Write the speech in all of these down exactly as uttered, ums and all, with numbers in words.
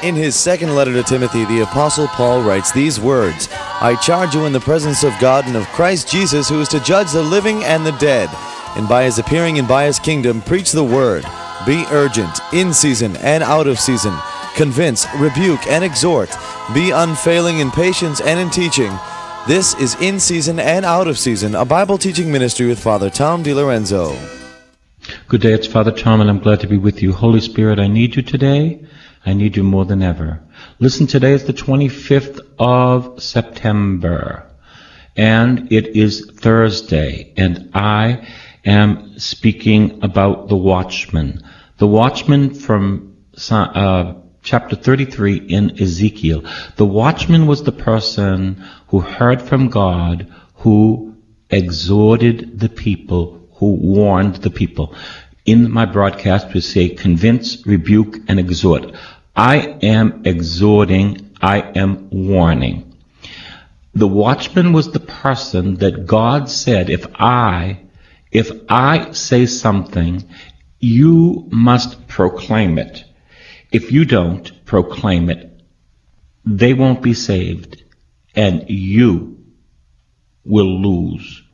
In his second letter to Timothy, the Apostle Paul writes these words, I charge you in the presence of God and of Christ Jesus, who is to judge the living and the dead, and by his appearing and by his kingdom, preach the word. Be urgent, in season and out of season. Convince, rebuke, and exhort. Be unfailing in patience and in teaching. This is In Season and Out of Season, a Bible teaching ministry with Father Tom DiLorenzo. Good day, it's Father Tom, and I'm glad to be with you. Holy Spirit, I need you today. I need you more than ever. Listen, today is the twenty-fifth of September, and it is Thursday, and I am speaking about the watchman. The watchman from uh, chapter thirty-three in Ezekiel. The watchman was the person who heard from God, who exhorted the people, who warned the people. In my broadcast, we say convince, rebuke, and exhort. I am exhorting, I am warning. The watchman was the person that God said, if I, if I say something, you must proclaim it. If you don't proclaim it, they won't be saved, and you will lose.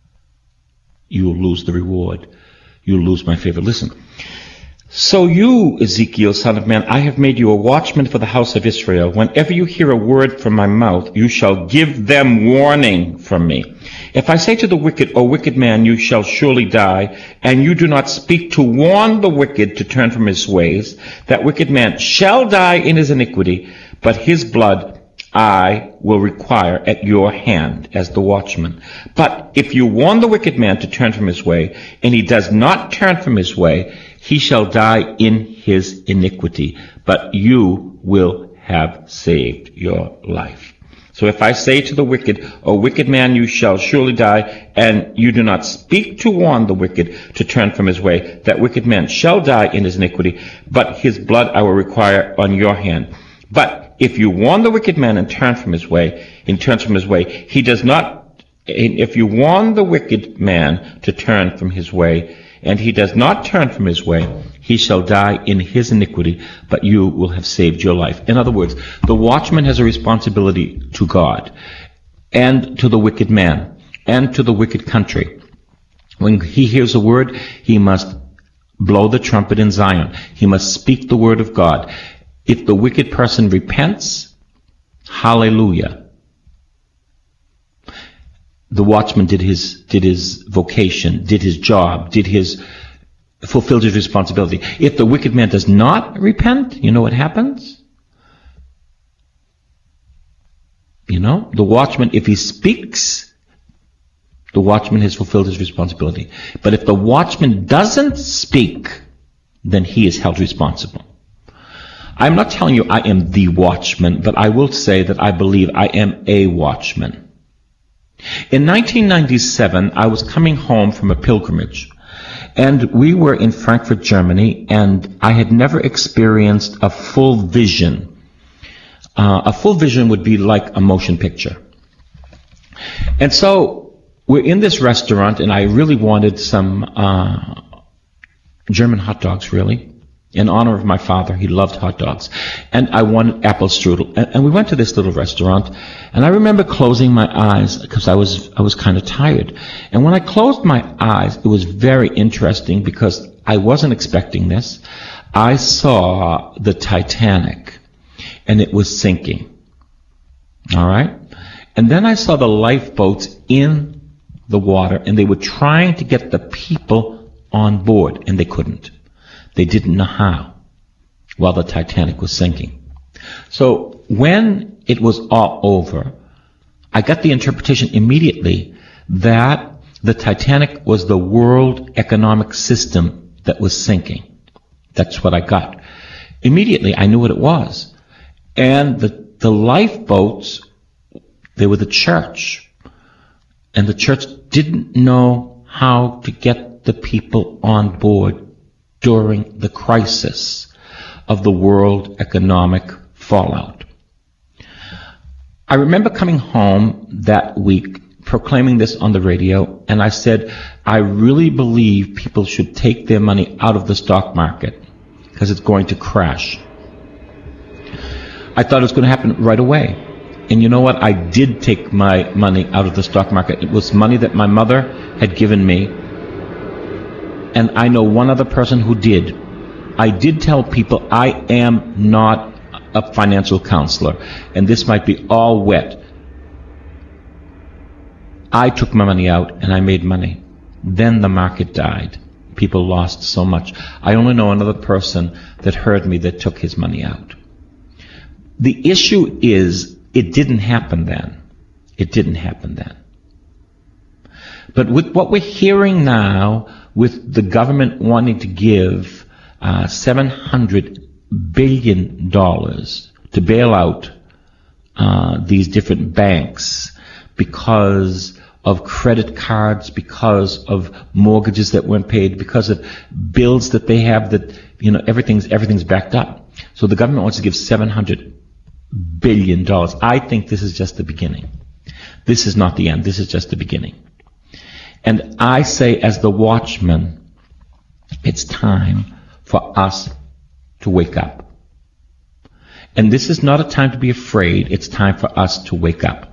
You will lose the reward. You'll lose my favor. Listen. So you, Ezekiel, son of man, I have made you a watchman for the house of Israel. Whenever you hear a word from my mouth, you shall give them warning from me. If I say to the wicked, O wicked man, you shall surely die, and you do not speak to warn the wicked to turn from his ways, that wicked man shall die in his iniquity, but his blood I will require at your hand as the watchman. But if you warn the wicked man to turn from his way, and he does not turn from his way, he shall die in his iniquity, but you will have saved your life. So if I say to the wicked, O wicked man, you shall surely die, and you do not speak to warn the wicked to turn from his way, that wicked man shall die in his iniquity, but his blood I will require on your hand. But if you warn the wicked man and turn from his way, and turns from his way, he does not, if you warn the wicked man to turn from his way, and he does not turn from his way, he shall die in his iniquity, but you will have saved your life. In other words, the watchman has a responsibility to God, and to the wicked man, and to the wicked country. When he hears a word, he must blow the trumpet in Zion. He must speak the word of God. If the wicked person repents, hallelujah. The watchman did his, did his vocation, did his job, did his, fulfilled his responsibility. If the wicked man does not repent, you know what happens? You know, the watchman, if he speaks, the watchman has fulfilled his responsibility. But if the watchman doesn't speak, then he is held responsible. I'm not telling you I am the watchman, but I will say that I believe I am a watchman. In nineteen ninety-seven, I was coming home from a pilgrimage, and we were in Frankfurt, Germany, and I had never experienced a full vision. Uh, a full vision would be like a motion picture. And so we're in this restaurant, and I really wanted some uh, German hot dogs, really. In honor of my father, he loved hot dogs. And I wanted apple strudel. And, and we went to this little restaurant, and I remember closing my eyes because I was I was kind of tired. And when I closed my eyes, it was very interesting because I wasn't expecting this. I saw the Titanic, and it was sinking. All right? And then I saw the lifeboats in the water, and they were trying to get the people on board, and they couldn't. They didn't know how while the Titanic was sinking. So when it was all over, I got the interpretation immediately that the Titanic was the world economic system that was sinking. That's what I got. Immediately, I knew what it was. And the, the lifeboats, they were the church. And the church didn't know how to get the people on board during the crisis of the world economic fallout. I remember coming home that week, proclaiming this on the radio, and I said, I really believe people should take their money out of the stock market because it's going to crash. I thought it was going to happen right away. And you know what? I did take my money out of the stock market. It was money that my mother had given me. And I know one other person who did. I did tell people I am not a financial counselor. And this might be all wet. I took my money out and I made money. Then the market died. People lost so much. I only know another person that heard me that took his money out. The issue is, it didn't happen then. It didn't happen then. But with what we're hearing now, with the government wanting to give uh, seven hundred billion dollars to bail out uh, these different banks because of credit cards, because of mortgages that weren't paid, because of bills that they have that, you know, everything's everything's backed up. So the government wants to give seven hundred billion dollars. I think this is just the beginning. This is not the end. This is just the beginning. And I say, as the watchman, it's time for us to wake up. And this is not a time to be afraid. It's time for us to wake up.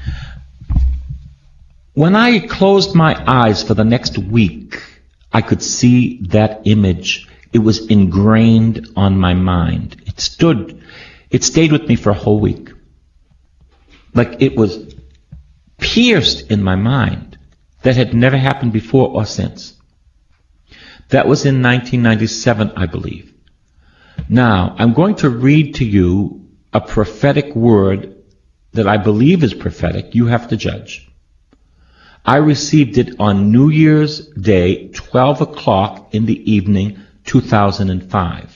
When I closed my eyes for the next week, I could see that image. It was ingrained on my mind. It stood, it stayed with me for a whole week. Like it was pierced in my mind. That had never happened before or since. That was in nineteen ninety-seven, I believe. Now, I'm going to read to you a prophetic word that I believe is prophetic. You have to judge. I received it on New Year's Day, twelve o'clock in the evening, two thousand five.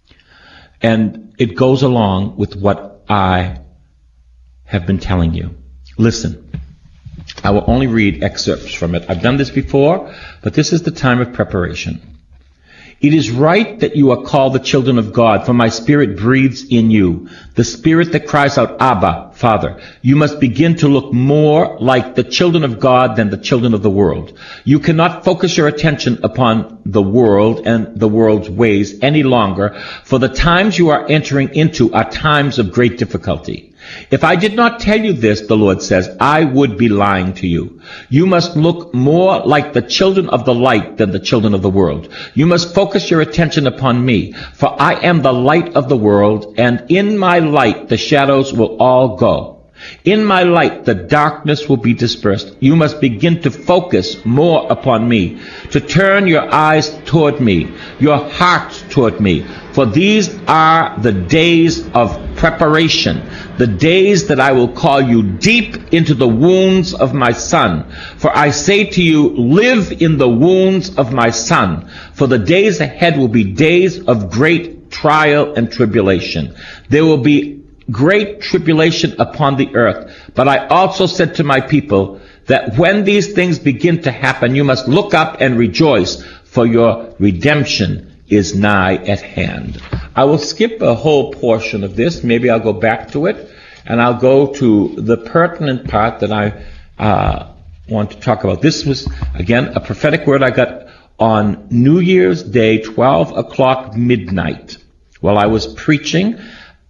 And it goes along with what I have been telling you. Listen. I will only read excerpts from it. I've done this before, but this is the time of preparation. It is right that you are called the children of God, for my Spirit breathes in you, the Spirit that cries out, Abba, Father. You must begin to look more like the children of God than the children of the world. You cannot focus your attention upon the world and the world's ways any longer, for the times you are entering into are times of great difficulty. If I did not tell you this, the Lord says, I would be lying to you. You must look more like the children of the light than the children of the world. You must focus your attention upon me, for I am the light of the world, and in my light the shadows will all go. In my light the darkness will be dispersed. You must begin to focus more upon me, to turn your eyes toward me, your heart toward me, for these are the days of preparation, the days that I will call you deep into the wounds of my Son. For I say to you, live in the wounds of my Son, for the days ahead will be days of great trial and tribulation. There will be great tribulation upon the earth. But I also said to my people that when these things begin to happen, you must look up and rejoice, for your redemption is nigh at hand. I will skip a whole portion of this. Maybe I'll go back to it, and I'll go to the pertinent part that I uh, want to talk about. This was, again, a prophetic word I got on New Year's Day, twelve o'clock midnight. While I was preaching,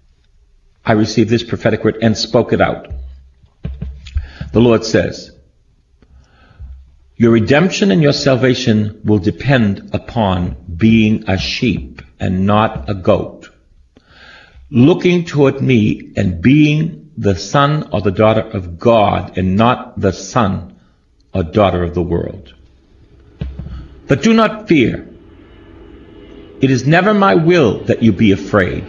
I received this prophetic word and spoke it out. The Lord says, your redemption and your salvation will depend upon being a sheep and not a goat, looking toward me and being the son or the daughter of God and not the son or daughter of the world. But do not fear. It is never my will that you be afraid.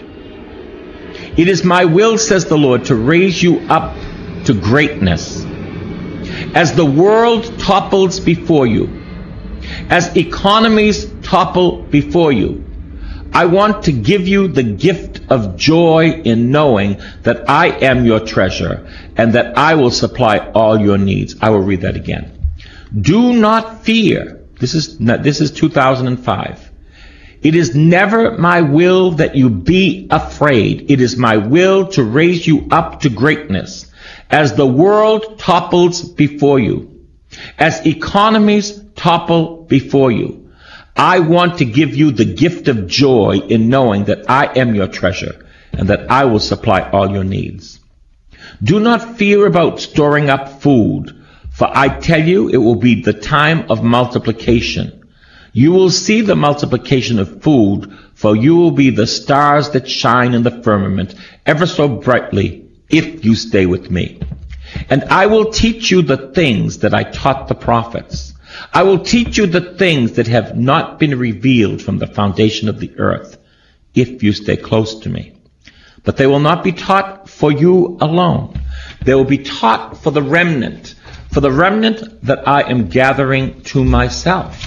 It is my will, says the Lord, to raise you up to greatness. As the world topples before you, as economies topple before you, I want to give you the gift of joy in knowing that I am your treasure and that I will supply all your needs. I will read that again. Do not fear. This is, this is two thousand five. It is never my will that you be afraid. It is my will to raise you up to greatness. As the world topples before you, as economies topple before you, I want to give you the gift of joy in knowing that I am your treasure and that I will supply all your needs. Do not fear about storing up food, for I tell you it will be the time of multiplication. You will see the multiplication of food, for you will be the stars that shine in the firmament ever so brightly if you stay with me. And I will teach you the things that I taught the prophets. I will teach you the things that have not been revealed from the foundation of the earth, if you stay close to me. But they will not be taught for you alone. They will be taught for the remnant, for the remnant that I am gathering to myself.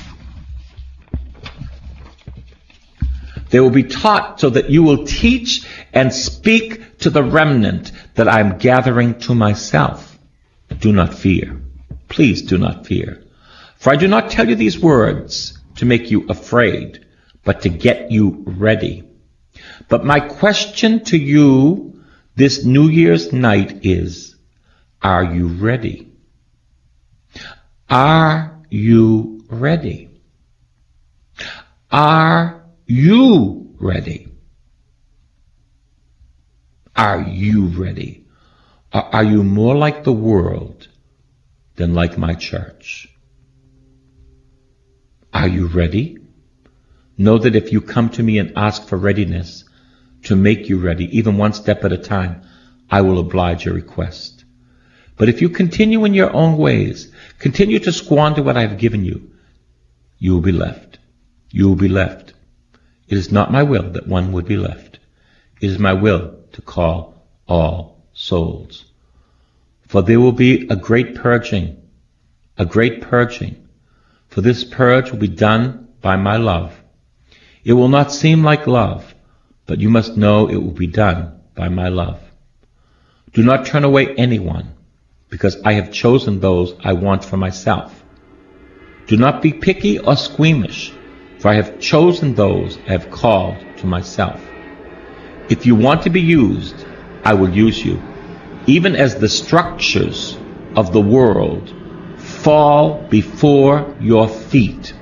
They will be taught so that you will teach and speak to the remnant that I am gathering to myself. Do not fear. Please do not fear. For I do not tell you these words to make you afraid, but to get you ready. But my question to you this New Year's night is, are you ready? Are you ready? Are you ready? Are you ready? Or are you more like the world than like my church? Are you ready? Know that if you come to me and ask for readiness to make you ready, even one step at a time, I will oblige your request. But if you continue in your own ways, continue to squander what I have given you, you will be left. You will be left. It is not my will that one would be left. It is my will to call all souls. For there will be a great purging, a great purging. For this purge will be done by my love. It will not seem like love, but you must know it will be done by my love. Do not turn away anyone, because I have chosen those I want for myself. Do not be picky or squeamish, for I have chosen those I have called to myself. If you want to be used, I will use you, even as the structures of the world fall before your feet.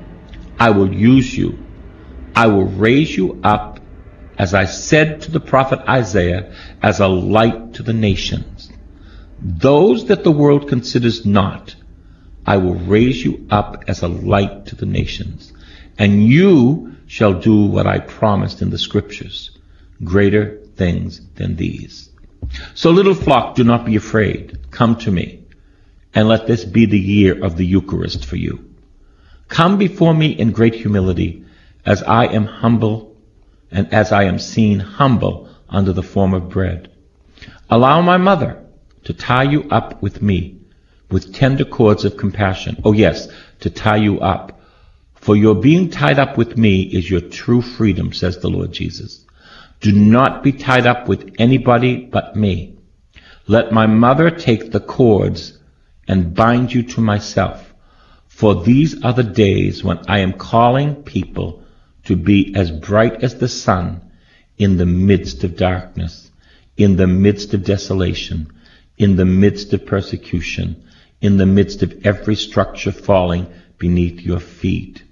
I will use you. I will raise you up, as I said to the prophet Isaiah, as a light to the nations. Those that the world considers not, I will raise you up as a light to the nations. And you shall do what I promised in the scriptures, greater things than these. So little flock, do not be afraid. Come to me. And let this be the year of the Eucharist for you. Come before me in great humility, as I am humble, and as I am seen humble under the form of bread. Allow my mother to tie you up with me, with tender cords of compassion. Oh yes, to tie you up. For your being tied up with me is your true freedom, says the Lord Jesus. Do not be tied up with anybody but me. Let my mother take the cords and bind you to myself. For these are the days when I am calling people to be as bright as the sun in the midst of darkness, in the midst of desolation, in the midst of persecution, in the midst of every structure falling beneath your feet.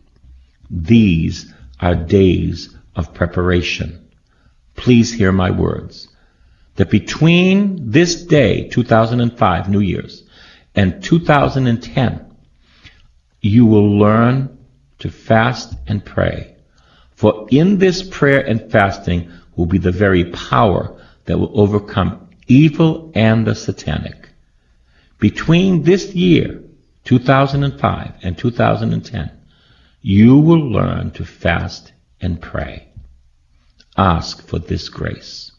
These are days of preparation. Please hear my words, that between this day, two thousand five, New Year's, and two thousand ten, you will learn to fast and pray. For in this prayer and fasting will be the very power that will overcome evil and the satanic. Between this year, two thousand five, and two thousand ten, you will learn to fast and pray. Ask for this grace.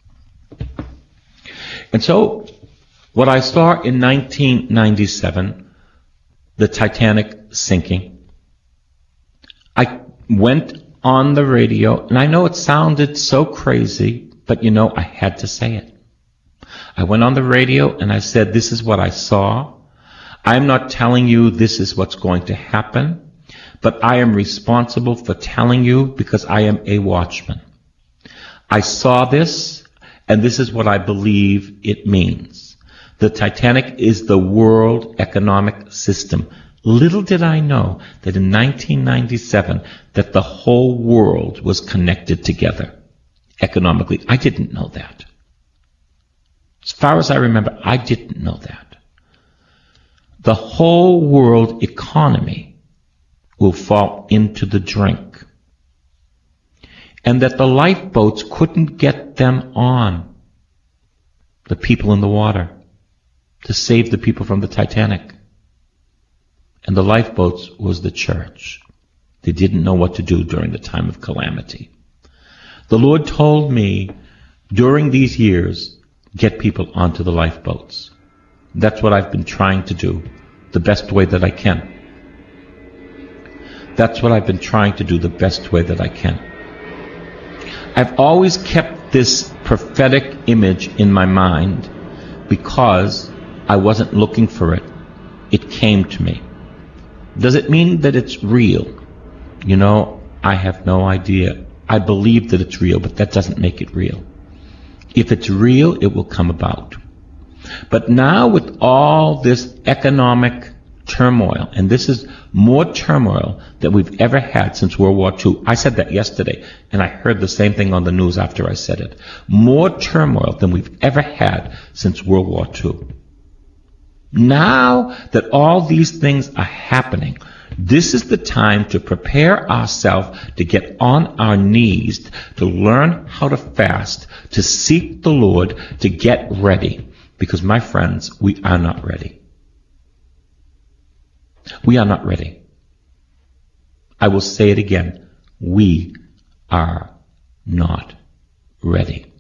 And so, what I saw in nineteen ninety-seven, the Titanic sinking, I went on the radio, and I know it sounded so crazy, but you know, I had to say it. I went on the radio and I said, this is what I saw. I'm not telling you this is what's going to happen, but I am responsible for telling you because I am a watchman. I saw this, and this is what I believe it means. The Titanic is the world economic system. Little did I know that in nineteen ninety-seven that the whole world was connected together. economically. I didn't know that. As far as I remember, I didn't know that. The whole world economy will fall into the drink. And that the lifeboats couldn't get them on, the people in the water, to save the people from the Titanic. And the lifeboats was the church. They didn't know what to do during the time of calamity. The Lord told me during these years, get people onto the lifeboats. That's what I've been trying to do, the best way that I can. That's what I've been trying to do the best way that I can. I've always kept this prophetic image in my mind because I wasn't looking for it. It came to me. Does it mean that it's real? You know, I have no idea. I believe that it's real, but that doesn't make it real. If it's real, it will come about. But now with all this economic turmoil, and this is more turmoil than we've ever had since World War Two. I said that yesterday, and I heard the same thing on the news after I said it. More turmoil than we've ever had since World War Two. Now that all these things are happening, this is the time to prepare ourselves to get on our knees, to learn how to fast, to seek the Lord, to get ready. Because, my friends, we are not ready. We are not ready. I will say it again. We are not ready.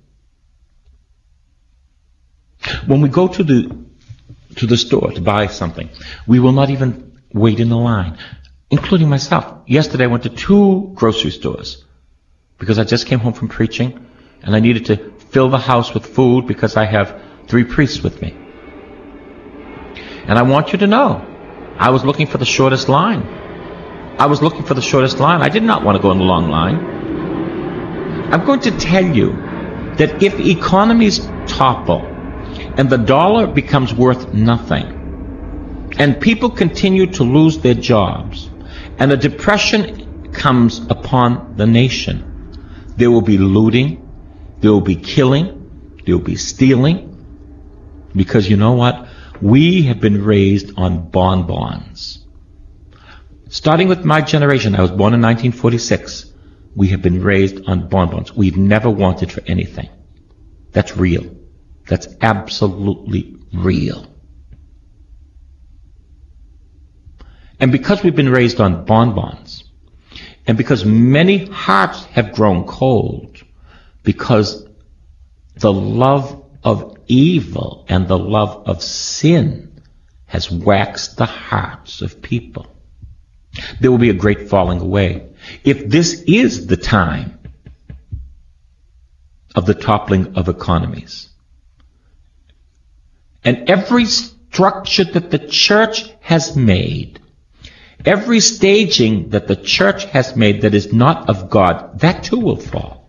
When we go to the to the store to buy something, we will not even wait in the line, including myself. Yesterday I went to two grocery stores because I just came home from preaching and I needed to fill the house with food because I have three priests with me. And I want you to know, I was looking for the shortest line. I was looking for the shortest line. I did not want to go in the long line. I'm going to tell you that if economies topple and the dollar becomes worth nothing, and people continue to lose their jobs, and a depression comes upon the nation, there will be looting, there will be killing, there will be stealing, because you know what? We have been raised on bonbons. Starting with my generation, I was born in nineteen forty-six. We have been raised on bonbons. We've never wanted for anything. That's real. That's absolutely real. And because we've been raised on bonbons, and because many hearts have grown cold, because the love of evil and the love of sin has waxed the hearts of people, there will be a great falling away. If this is the time of the toppling of economies, and every structure that the church has made, every staging that the church has made that is not of God, that too will fall.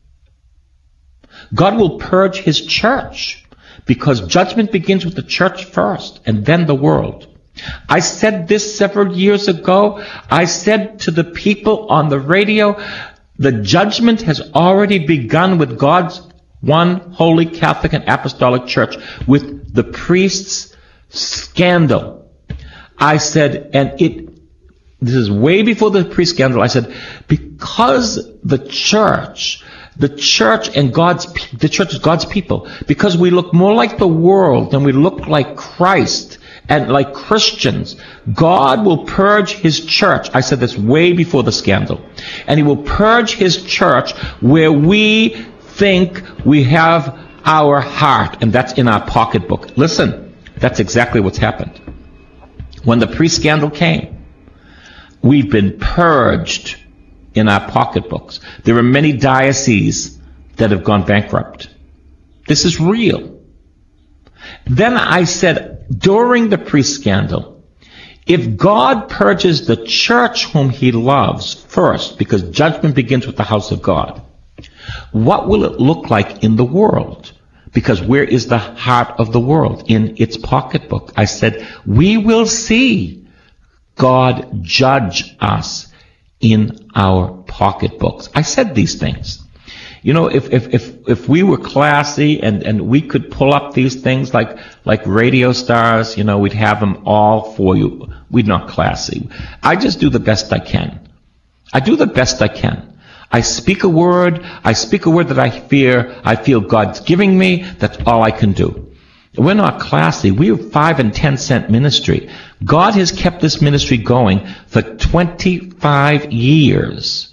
God will purge His church, because judgment begins with the church first and then the world. I said this several years ago. I said to the people on the radio, the judgment has already begun with God's one holy Catholic and Apostolic Church, with the priests' scandal. I said, and it, this is way before the priest scandal, I said, because the church, the church and God's, the church is God's people, because we look more like the world than we look like Christ and like Christians, God will purge His church. I said this way before the scandal. And He will purge His church where we think we have our heart, and that's in our pocketbook. Listen, that's exactly what's happened. When the pre-scandal came, we've been purged in our pocketbooks. There are many dioceses that have gone bankrupt. This is real. Then I said, during the pre-scandal, if God purges the church whom He loves first, because judgment begins with the house of God, what will it look like in the world? Because where is the heart of the world? In its pocketbook. I said, we will see God judge us in our pocketbooks. I said these things. You know, if, if, if, if we were classy and, and we could pull up these things like, like radio stars, you know, we'd have them all for you. We're not classy. I just do the best I can. I do the best I can. I speak a word. I speak a word that I fear, I feel God's giving me. That's all I can do. We're not classy. We're five and ten cent ministry. God has kept this ministry going for twenty-five years.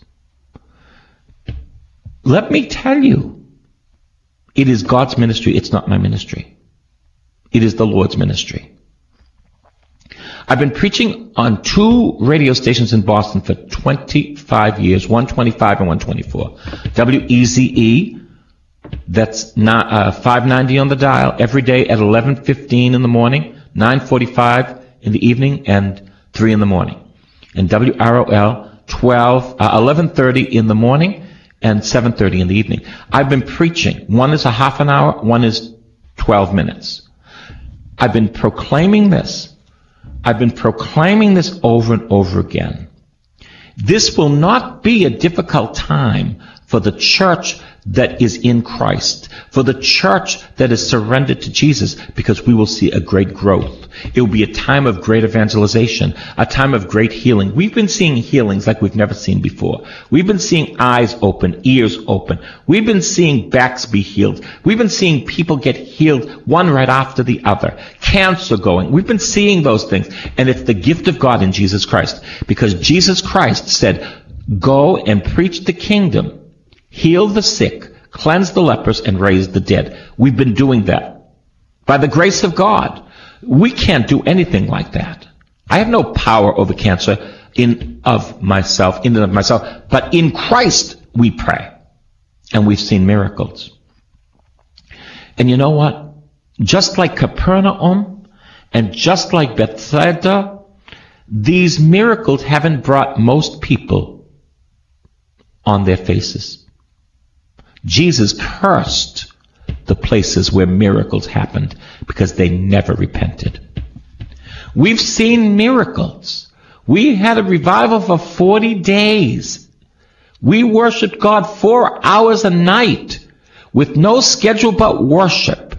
Let me tell you, it is God's ministry. It's not my ministry. It is the Lord's ministry. I've been preaching on two radio stations in Boston for twenty-five years, one twenty-five and one twenty-four. W E Z E, that's not, uh, five ninety on the dial, every day at eleven fifteen in the morning, nine forty-five in the evening, and three in the morning. And W R O L, twelve, uh, eleven thirty in the morning, and seven thirty in the evening. I've been preaching. One is a half an hour, one is twelve minutes. I've been proclaiming this. I've been proclaiming this over and over again. This will not be a difficult time for the church that is in Christ, for the church that is surrendered to Jesus, because we will see a great growth. It will be a time of great evangelization, a time of great healing. We've been seeing healings like we've never seen before. We've been seeing eyes open, ears open. We've been seeing backs be healed. We've been seeing people get healed one right after the other. Cancer going. We've been seeing those things. And it's the gift of God in Jesus Christ. Because Jesus Christ said, go and preach the kingdom. Heal the sick, cleanse the lepers, and raise the dead. We've been doing that. By the grace of God. We can't do anything like that. I have no power over cancer in of myself, in and of myself. But in Christ we pray. And we've seen miracles. And you know what? Just like Capernaum and just like Bethsaida, these miracles haven't brought most people on their faces. Jesus cursed the places where miracles happened because they never repented. We've seen miracles. We had a revival for forty days. We worshiped God four hours a night with no schedule but worship.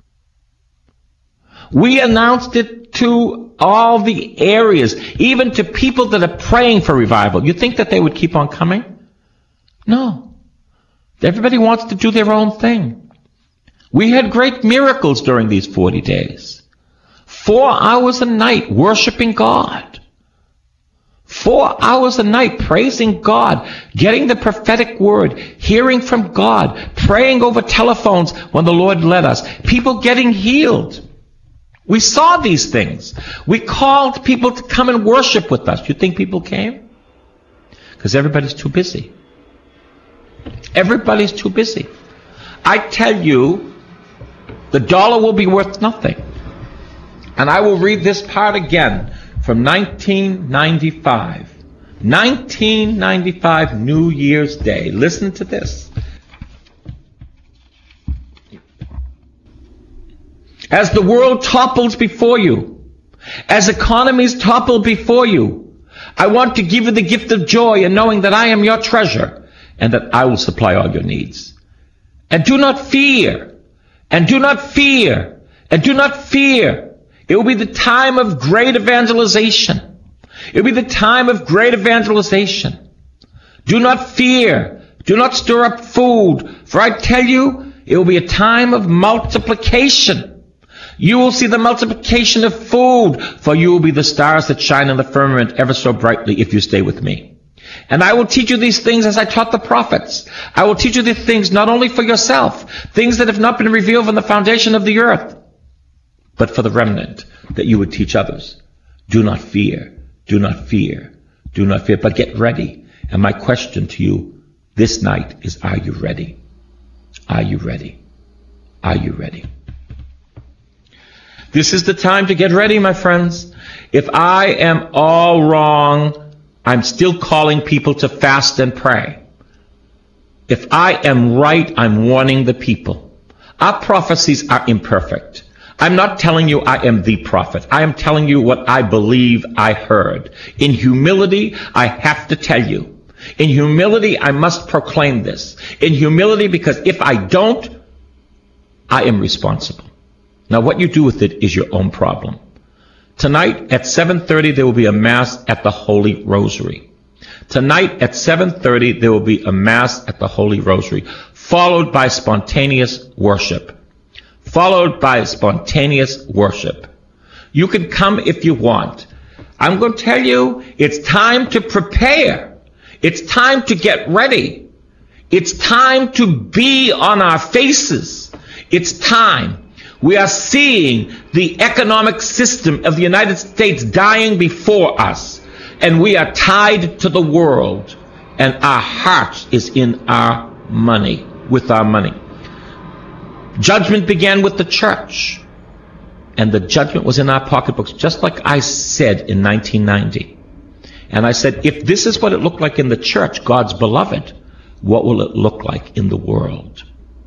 We announced it to all the areas, even to people that are praying for revival. You think that they would keep on coming? No. Everybody wants to do their own thing. We had great miracles during these forty days. Four hours a night worshiping God. Four hours a night praising God, getting the prophetic word, hearing from God, praying over telephones when the Lord led us, people getting healed. We saw these things. We called people to come and worship with us. You think people came? Because everybody's too busy. Everybody's too busy. I tell you, the dollar will be worth nothing. And I will read this part again from nineteen ninety-five. nineteen ninety-five, New Year's Day. Listen to this. As the world topples before you, as economies topple before you, I want to give you the gift of joy in knowing that I am your treasure, and that I will supply all your needs. And do not fear, and do not fear, and do not fear. It will be the time of great evangelization. It will be the time of great evangelization. Do not fear. Do not stir up food, for I tell you, it will be a time of multiplication. You will see the multiplication of food, for you will be the stars that shine in the firmament ever so brightly if you stay with me. And I will teach you these things as I taught the prophets. I will teach you these things not only for yourself, things that have not been revealed from the foundation of the earth, but for the remnant, that you would teach others. Do not fear, do not fear, do not fear, but get ready. And my question to you this night is, are you ready? Are you ready? Are you ready? This is the time to get ready, my friends. If I am all wrong, I'm still calling people to fast and pray. If I am right, I'm warning the people. Our prophecies are imperfect. I'm not telling you I am the prophet. I am telling you what I believe I heard. In humility, I have to tell you. In humility, I must proclaim this. In humility, because if I don't, I am responsible. Now, what you do with it is your own problem. Tonight at seven thirty, there will be a Mass at the Holy Rosary. Tonight at seven thirty, there will be a Mass at the Holy Rosary, followed by spontaneous worship. Followed by spontaneous worship. You can come if you want. I'm going to tell you, it's time to prepare. It's time to get ready. It's time to be on our faces. It's time. We are seeing the economic system of the United States dying before us, and we are tied to the world, and our heart is in our money, with our money. Judgment began with the church, and the judgment was in our pocketbooks, just like I said in nineteen ninety. And I said, if this is what it looked like in the church, God's beloved, what will it look like in the world?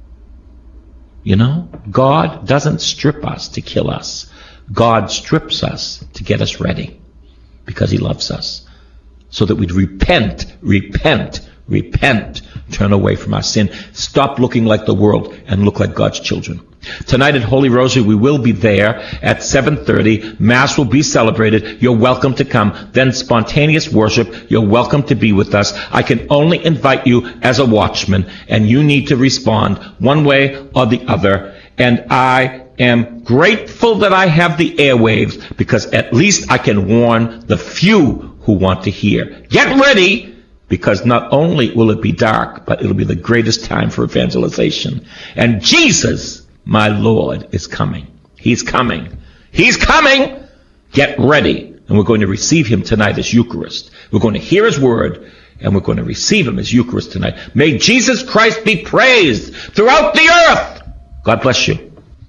You know, God doesn't strip us to kill us. God strips us to get us ready because he loves us, so that we'd repent, repent, repent, turn away from our sin, stop looking like the world and look like God's children. Tonight at Holy Rosary, we will be there at seven thirty. Mass will be celebrated. You're welcome to come. Then spontaneous worship. You're welcome to be with us. I can only invite you as a watchman, and you need to respond one way or the other. And I am grateful that I have the airwaves, because at least I can warn the few who want to hear. Get ready! Because not only will it be dark, but it'll be the greatest time for evangelization. And Jesus, my Lord, is coming. He's coming. He's coming! Get ready. And we're going to receive him tonight as Eucharist. We're going to hear his word, and we're going to receive him as Eucharist tonight. May Jesus Christ be praised throughout the earth! God bless you.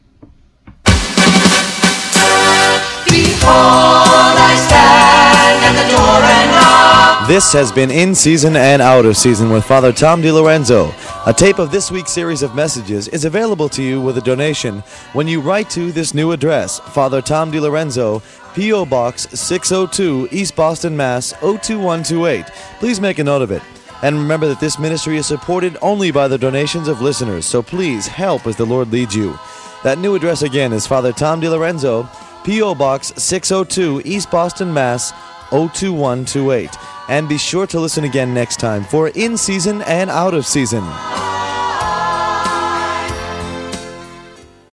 Behold, I stand at the door and knock. This has been In Season and Out of Season with Father Tom DiLorenzo. A tape of this week's series of messages is available to you with a donation when you write to this new address, Father Tom DiLorenzo, P O. Box six oh two, East Boston, Mass. oh two one two eight. Please make a note of it. And remember that this ministry is supported only by the donations of listeners, so please help as the Lord leads you. That new address again is Father Tom DiLorenzo, P O. Box six oh two, East Boston, Mass. oh two one two eight. And be sure to listen again next time for In Season and Out of Season.